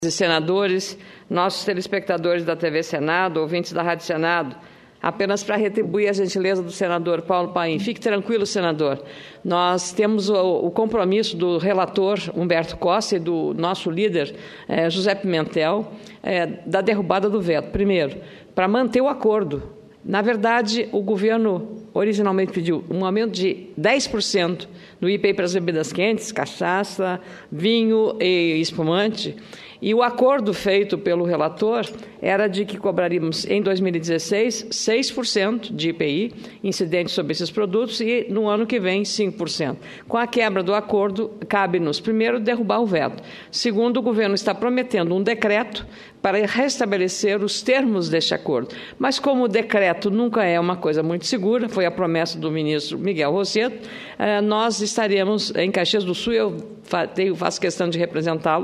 senadores, nossos telespectadores da TV Senado, ouvintes da Rádio Senado, apenas para retribuir a gentileza do senador Paulo Paim. Fique tranquilo, senador. Nós temos o compromisso do relator Humberto Costa e do nosso líder José Pimentel da derrubada do veto. Primeiro, para manter o acordo. Na verdade, o governo originalmente pediu um aumento de 10% do IPI para as bebidas quentes, cachaça, vinho e espumante. E o acordo feito pelo relator era de que cobraríamos em 2016 6% de IPI incidente sobre esses produtos e no ano que vem 5%. Com a quebra do acordo, cabe-nos, primeiro, derrubar o veto. Segundo, o governo está prometendo um decreto para restabelecer os termos deste acordo. Mas como o decreto nunca é uma coisa muito segura, foi a promessa do ministro Miguel Rosseto, nós estaremos em Caxias do Sul, eu faço questão de representá-lo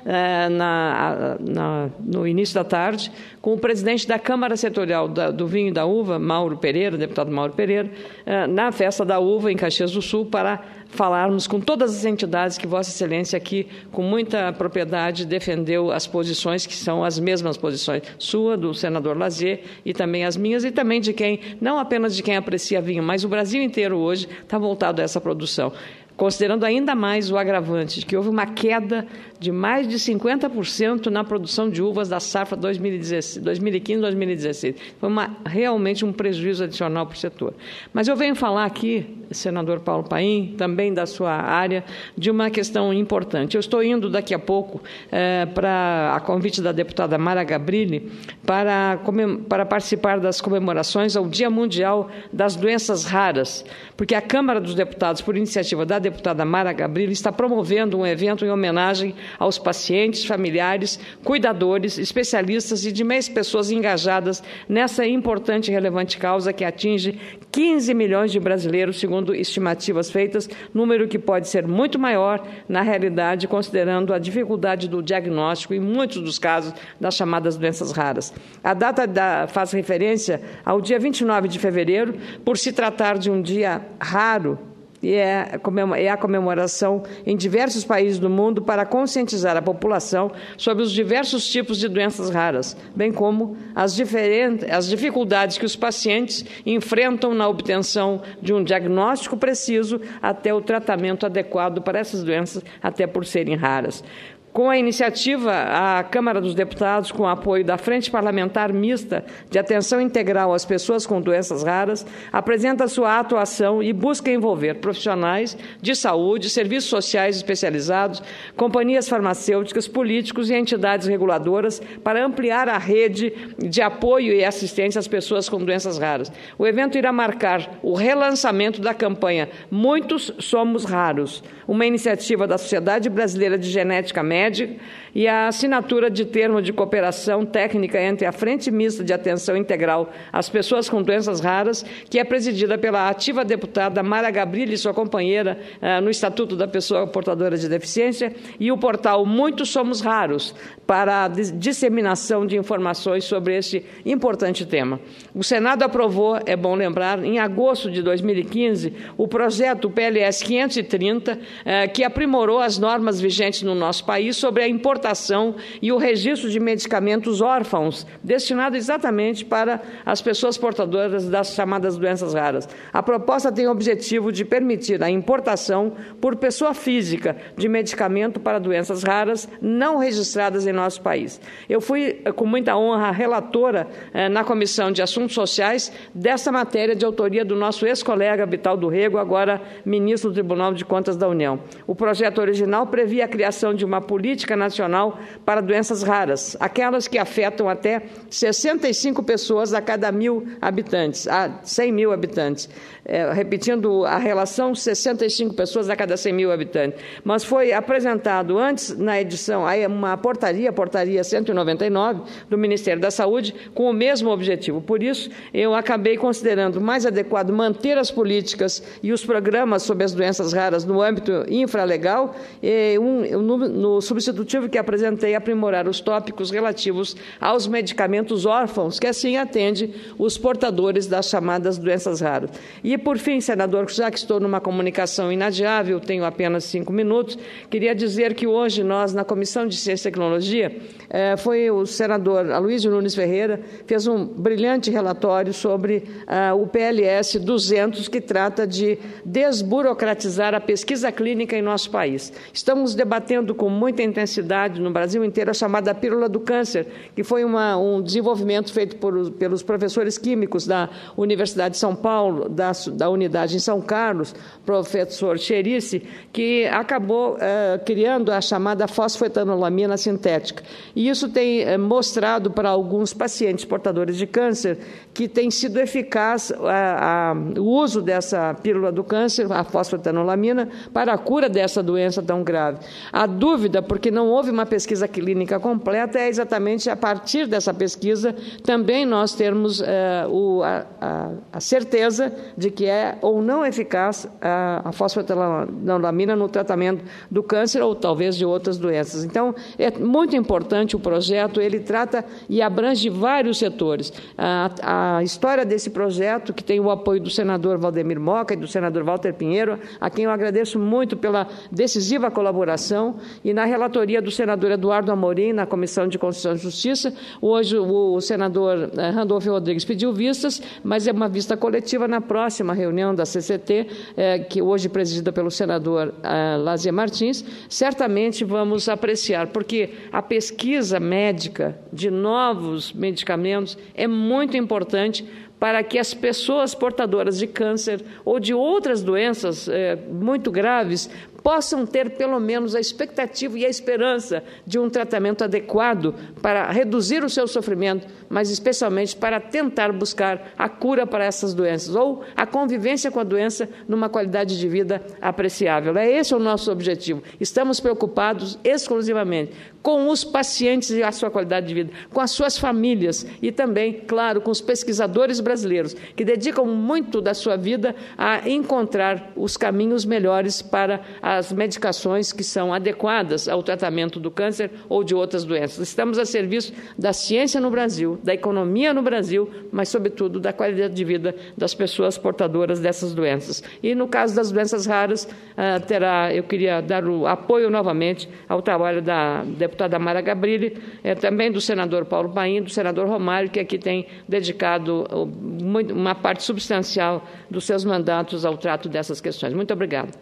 no início da tarde, com o presidente da Câmara Setorial do Vinho e da Uva, Mauro Pereira, deputado Mauro Pereira, na festa da uva em Caxias do Sul, para falarmos com todas as entidades que Vossa Excelência aqui, com muita propriedade, defendeu as posições que são as mesmas posições, sua, do senador Lazier, e também as minhas, e também de quem, não apenas de quem aprecia vinho, mas o Brasil inteiro hoje está voltado a essa produção. Considerando ainda mais o agravante de que houve uma queda de mais de 50% na produção de uvas da safra 2015-2016. Foi realmente um prejuízo adicional para o setor. Mas eu venho falar aqui, senador Paulo Paim, também da sua área, de uma questão importante. Eu estou indo daqui a pouco a convite da deputada Mara Gabrilli para participar das comemorações ao Dia Mundial das Doenças Raras, porque a Câmara dos Deputados, por iniciativa da deputada Mara Gabrilli, está promovendo um evento em homenagem aos pacientes, familiares, cuidadores, especialistas e demais pessoas engajadas nessa importante e relevante causa que atinge 15 milhões de brasileiros, segundo estimativas feitas, número que pode ser muito maior, na realidade, considerando a dificuldade do diagnóstico, em muitos dos casos, das chamadas doenças raras. A data faz referência ao dia 29 de fevereiro, por se tratar de um dia raro, e é a comemoração em diversos países do mundo para conscientizar a população sobre os diversos tipos de doenças raras, bem como as dificuldades que os pacientes enfrentam na obtenção de um diagnóstico preciso até o tratamento adequado para essas doenças, até por serem raras. Com a iniciativa, a Câmara dos Deputados, com o apoio da Frente Parlamentar Mista de Atenção Integral às Pessoas com Doenças Raras, apresenta sua atuação e busca envolver profissionais de saúde, serviços sociais especializados, companhias farmacêuticas, políticos e entidades reguladoras para ampliar a rede de apoio e assistência às pessoas com doenças raras. O evento irá marcar o relançamento da campanha Muitos Somos Raros, uma iniciativa da Sociedade Brasileira de Genética Médica e a assinatura de termo de cooperação técnica entre a Frente Mista de Atenção Integral às Pessoas com Doenças Raras, que é presidida pela ativa deputada Mara Gabrilli e sua companheira no Estatuto da Pessoa Portadora de Deficiência, e o portal Muitos Somos Raros, para a disseminação de informações sobre este importante tema. O Senado aprovou, é bom lembrar, em agosto de 2015, o projeto PLS 530, que aprimorou as normas vigentes no nosso país sobre a importação e o registro de medicamentos órfãos, destinado exatamente para as pessoas portadoras das chamadas doenças raras. A proposta tem o objetivo de permitir a importação por pessoa física de medicamento para doenças raras não registradas em nosso país. Eu fui, com muita honra, relatora na Comissão de Assuntos Sociais dessa matéria de autoria do nosso ex-colega Vital do Rego, agora ministro do Tribunal de Contas da União. O projeto original previa a criação de uma política nacional para doenças raras, aquelas que afetam até 65 pessoas a cada 1.000 habitantes, a 100 mil habitantes. Repetindo a relação, 65 pessoas a cada 100 mil habitantes. Mas foi apresentado antes, na edição, uma portaria 199 do Ministério da Saúde, com o mesmo objetivo. Por isso, eu acabei considerando mais adequado manter as políticas e os programas sobre as doenças raras no âmbito infralegal, no substitutivo que apresentei aprimorar os tópicos relativos aos medicamentos órfãos, que assim atende os portadores das chamadas doenças raras. E, por fim, senador, já que estou numa comunicação inadiável, tenho apenas 5 minutos, queria dizer que hoje nós, na Comissão de Ciência e Tecnologia, foi o senador Aloysio Nunes Ferreira, fez um brilhante relatório sobre o PLS 200, que trata de desburocratizar a pesquisa clínica em nosso país. Estamos debatendo com muita intensidade no Brasil inteiro a chamada pílula do câncer, que foi um desenvolvimento feito pelos professores químicos da Universidade de São Paulo, da unidade em São Carlos, professor Cherici, que acabou criando a chamada fosfetanolamina sintética. E isso tem mostrado para alguns pacientes portadores de câncer que tem sido eficaz o uso dessa pílula do câncer, a fosfetanolamina, para a cura dessa doença tão grave. A dúvida, porque não houve uma pesquisa clínica completa, é exatamente a partir dessa pesquisa também nós termos a certeza de que é ou não eficaz a fosfetanolamina no tratamento do câncer ou talvez de outras doenças. Então, é muito importante o projeto, ele trata e abrange vários setores. A história desse projeto, que tem o apoio do senador Valdemir Moca e do senador Walter Pinheiro, a quem eu agradeço muito pela decisiva colaboração, e na relatoria do senador Eduardo Amorim, na Comissão de Constituição e Justiça. Hoje o senador Randolfo Rodrigues pediu vistas, mas é uma vista coletiva na próxima reunião da CCT, que hoje presidida pelo senador Lazier Martins. Certamente vamos apreciar, porque a pesquisa médica de novos medicamentos é muito importante para que as pessoas portadoras de câncer ou de outras doenças muito graves possam ter pelo menos a expectativa e a esperança de um tratamento adequado para reduzir o seu sofrimento, mas especialmente para tentar buscar a cura para essas doenças ou a convivência com a doença numa qualidade de vida apreciável. Esse é o nosso objetivo. Estamos preocupados exclusivamente com os pacientes e a sua qualidade de vida, com as suas famílias e também, claro, com os pesquisadores brasileiros, que dedicam muito da sua vida a encontrar os caminhos melhores para as medicações que são adequadas ao tratamento do câncer ou de outras doenças. Estamos a serviço da ciência no Brasil, da economia no Brasil, mas, sobretudo, da qualidade de vida das pessoas portadoras dessas doenças. E, no caso das doenças raras, eu queria dar o apoio novamente ao trabalho da deputada Mara Gabrilli, também do senador Paulo Paim, do senador Romário, que aqui tem dedicado uma parte substancial dos seus mandatos ao trato dessas questões. Muito obrigada.